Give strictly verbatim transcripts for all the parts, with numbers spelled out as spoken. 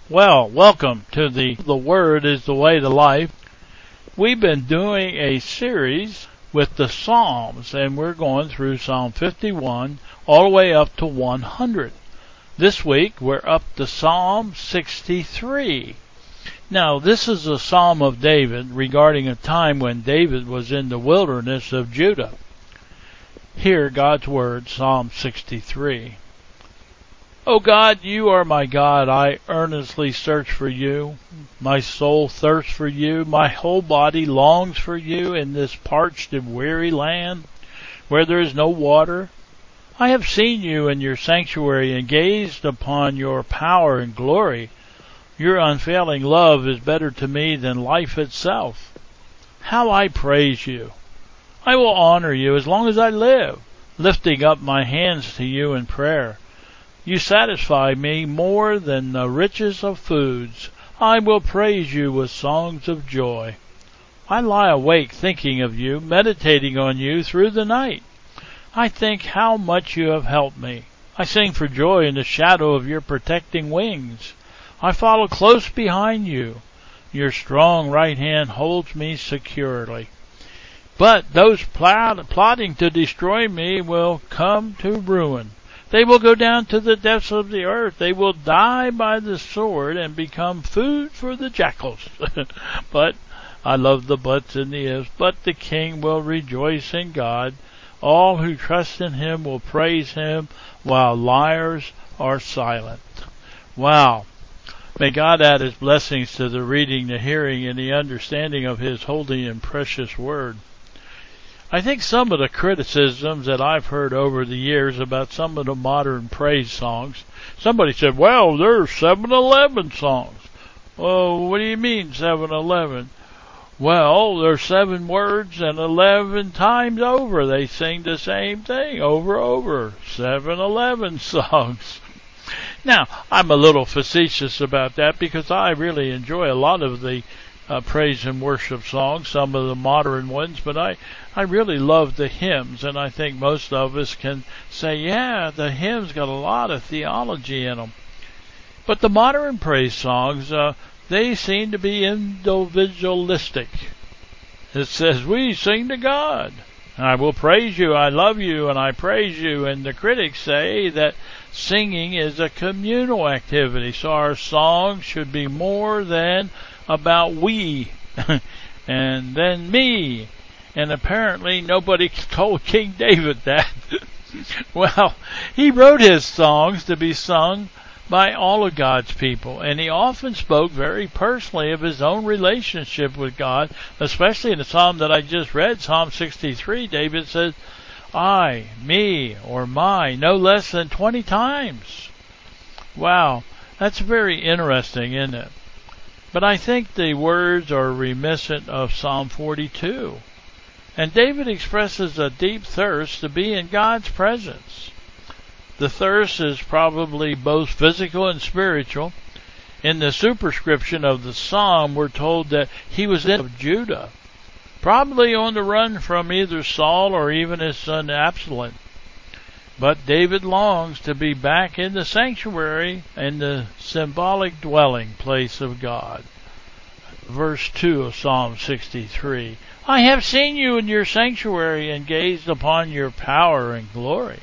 Well, welcome to the The Word is the Way to Life. We've been doing a series with the Psalms, and we're going through Psalm fifty-one all the way up to one hundred. This week, we're up to Psalm sixty-three. Now, this is a Psalm of David regarding a time when David was in the wilderness of Judah. Hear God's Word, Psalm sixty-three. O God, you are my God. I earnestly search for you. My soul thirsts for you. My whole body longs for you in this parched and weary land where there is no water. I have seen you in your sanctuary and gazed upon your power and glory. Your unfailing love is better to me than life itself. How I praise you. I will honor you as long as I live, lifting up my hands to you in prayer. You satisfy me more than the riches of foods. I will praise you with songs of joy. I lie awake thinking of you, meditating on you through the night. I think how much you have helped me. I sing for joy in the shadow of your protecting wings. I follow close behind you. Your strong right hand holds me securely. But those plot- plotting to destroy me will come to ruin. They will go down to the depths of the earth. They will die by the sword and become food for the jackals. But, I love the buts and the ifs, but the king will rejoice in God. All who trust in him will praise him, while liars are silent. Wow. May God add his blessings to the reading, the hearing, and the understanding of his holy and precious word. I think some of the criticisms that I've heard over the years about some of the modern praise songs, somebody said, well, there's seven eleven songs. Oh, what do you mean seven eleven? Well, there's seven words and eleven times over. They sing the same thing over and over. seven eleven songs. Now, I'm a little facetious about that because I really enjoy a lot of the Uh, praise and worship songs, some of the modern ones, but I, I really love the hymns, and I think most of us can say, yeah, the hymns got a lot of theology in them. But the modern praise songs, uh, they seem to be individualistic. It says, we sing to God. I will praise you, I love you, and I praise you. And the critics say that singing is a communal activity, so our songs should be more than about we and then me. And apparently nobody told King David that. Well, he wrote his songs to be sung by all of God's people, and he often spoke very personally of his own relationship with God, especially in the psalm that I just read, Psalm sixty-three. David says, I, me, or my, no less than twenty times. Wow, that's very interesting, isn't it? But I think the words are reminiscent of Psalm forty-two. And David expresses a deep thirst to be in God's presence. The thirst is probably both physical and spiritual. In the superscription of the psalm, we're told that he was in Judah, probably on the run from either Saul or even his son Absalom. But David longs to be back in the sanctuary in the symbolic dwelling place of God. Verse two of Psalm sixty-three. I have seen you in your sanctuary and gazed upon your power and glory.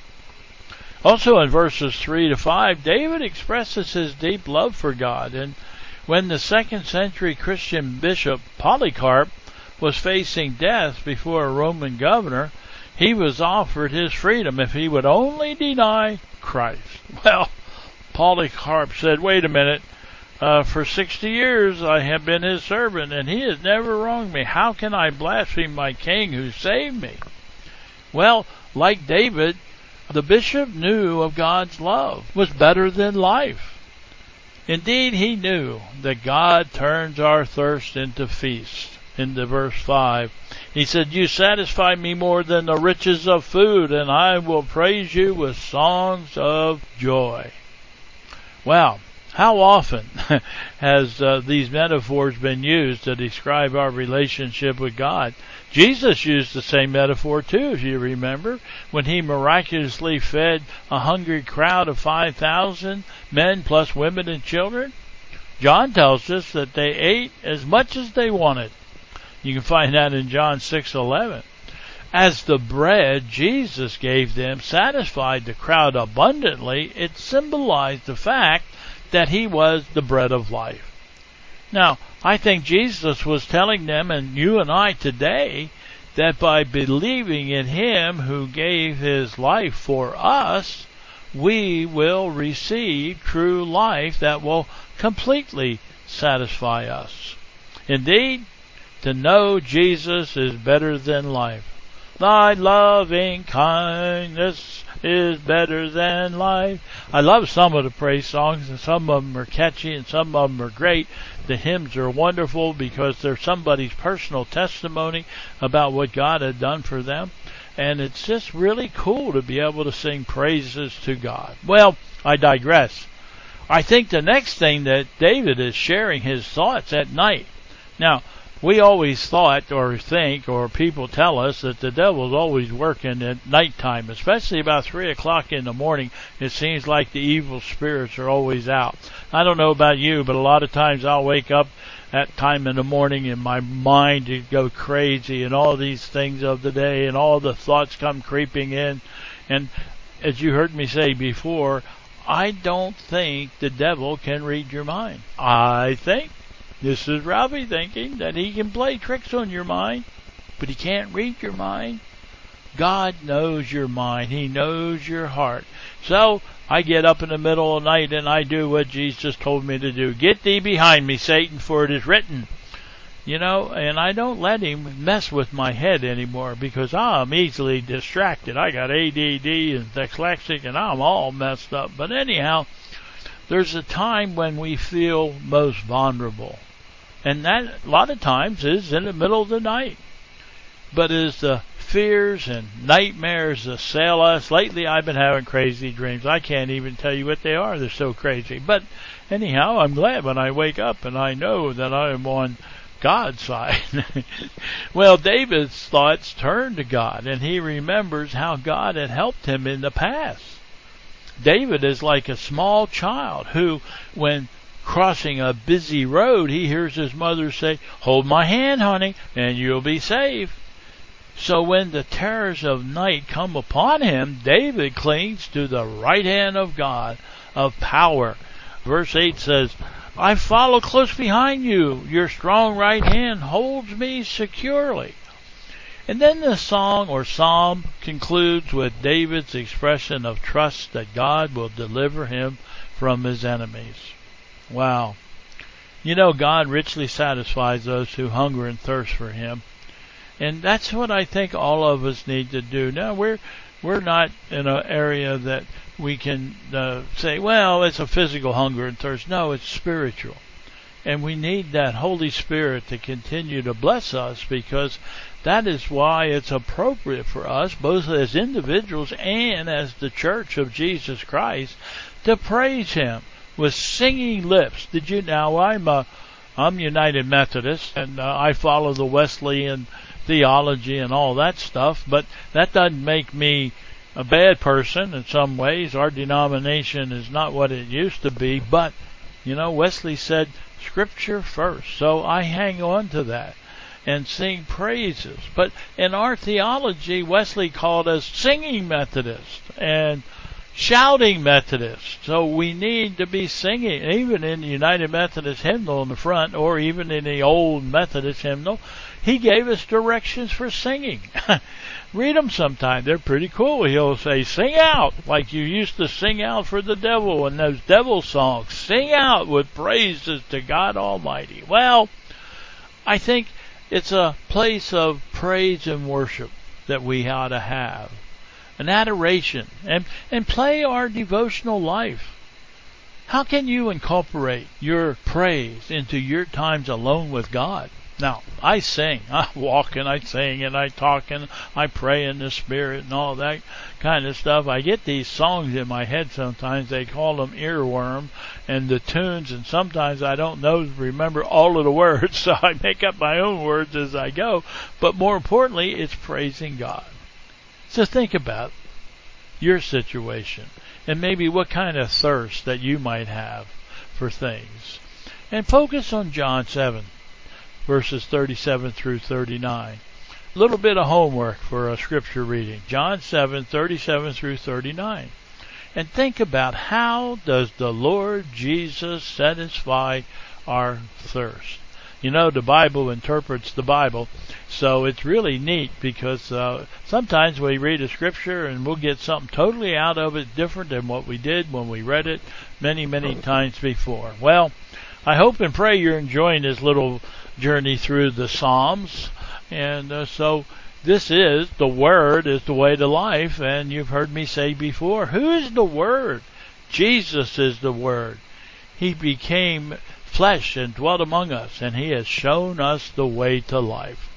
Also in verses three to five, David expresses his deep love for God. And when the second century Christian bishop Polycarp was facing death before a Roman governor, he was offered his freedom if he would only deny Christ. Well, Polycarp said, wait a minute, uh, for sixty years I have been his servant, and he has never wronged me. How can I blaspheme my king who saved me? Well, like David, the bishop knew of God's love was better than life. Indeed, he knew that God turns our thirst into feast. Into verse five, he said, you satisfy me more than the riches of food, and I will praise you with songs of joy. Wow, how often has uh, these metaphors been used to describe our relationship with God? Jesus used the same metaphor too, if you remember, when he miraculously fed a hungry crowd of five thousand men plus women and children. John tells us that they ate as much as they wanted. You can find that in John six eleven. As the bread Jesus gave them satisfied the crowd abundantly, it symbolized the fact that he was the bread of life. Now, I think Jesus was telling them, and you and I today, that by believing in him who gave his life for us, we will receive true life that will completely satisfy us. Indeed, to know Jesus is better than life. Thy loving kindness is better than life. I love some of the praise songs, and some of them are catchy and some of them are great. The hymns are wonderful because they're somebody's personal testimony about what God had done for them. And it's just really cool to be able to sing praises to God. Well, I digress. I think the next thing that David is sharing his thoughts at night. Now, we always thought or think or people tell us that the devil's always working at nighttime, especially about three o'clock in the morning. It seems like the evil spirits are always out. I don't know about you, but a lot of times I'll wake up at time in the morning and my mind to go crazy and all these things of the day and all the thoughts come creeping in. And as you heard me say before, I don't think the devil can read your mind. I think this is Ralphie thinking that he can play tricks on your mind, but he can't read your mind. God knows your mind. He knows your heart. So I get up in the middle of the night and I do what Jesus told me to do. Get thee behind me, Satan, for it is written. You know, and I don't let him mess with my head anymore because I'm easily distracted. I got A D D and dyslexic and I'm all messed up. But anyhow, there's a time when we feel most vulnerable. And that, a lot of times, is in the middle of the night. But as the fears and nightmares assail us, lately I've been having crazy dreams. I can't even tell you what they are. They're so crazy. But anyhow, I'm glad when I wake up and I know that I am on God's side. Well, David's thoughts turn to God, and he remembers how God had helped him in the past. David is like a small child who, when crossing a busy road, he hears his mother say, "Hold my hand, honey, and you'll be safe." So when the terrors of night come upon him, David clings to the right hand of God, of power. Verse eight says, "I follow close behind you. Your strong right hand holds me securely." And then the song or psalm concludes with David's expression of trust that God will deliver him from his enemies. Wow. You know, God richly satisfies those who hunger and thirst for him. And that's what I think all of us need to do. Now, we're we're not in an area that we can uh, say, well, it's a physical hunger and thirst. No, it's spiritual. And we need that Holy Spirit to continue to bless us, because that is why it's appropriate for us, both as individuals and as the Church of Jesus Christ, to praise him with singing lips. Did you now? I'm a, I'm United Methodist, and uh, I follow the Wesleyan theology and all that stuff, but that doesn't make me a bad person in some ways. Our denomination is not what it used to be, but, you know, Wesley said Scripture first, so I hang on to that and sing praises. But in our theology, Wesley called us singing Methodists and shouting Methodists. So we need to be singing, even in the United Methodist hymnal in the front, or even in the old Methodist hymnal. He gave us directions for singing. Read them sometime. They're pretty cool. He'll say, sing out, like you used to sing out for the devil in those devil songs. Sing out with praises to God Almighty. Well, I think it's a place of praise and worship that we ought to have. An adoration, and, and play our devotional life. How can you incorporate your praise into your times alone with God? Now, I sing. I walk and I sing and I talk and I pray in the Spirit and all that kind of stuff. I get these songs in my head sometimes. They call them earworm, and the tunes, and sometimes I don't know, remember all of the words, so I make up my own words as I go. But more importantly, it's praising God. So think about your situation and maybe what kind of thirst that you might have for things. and focus on John seven, verses thirty-seven through thirty-nine. A little bit of homework for a scripture reading. John seven, thirty-seven through thirty-nine. And think about, how does the Lord Jesus satisfy our thirst? You know, the Bible interprets the Bible, so it's really neat, because uh, sometimes we read a scripture and we'll get something totally out of it different than what we did when we read it many, many times before. Well, I hope and pray you're enjoying this little journey through the Psalms. And uh, so this is, the Word is the way to life. And you've heard me say before, who is the Word? Jesus is the Word. He became flesh and dwelt among us, and He has shown us the way to life.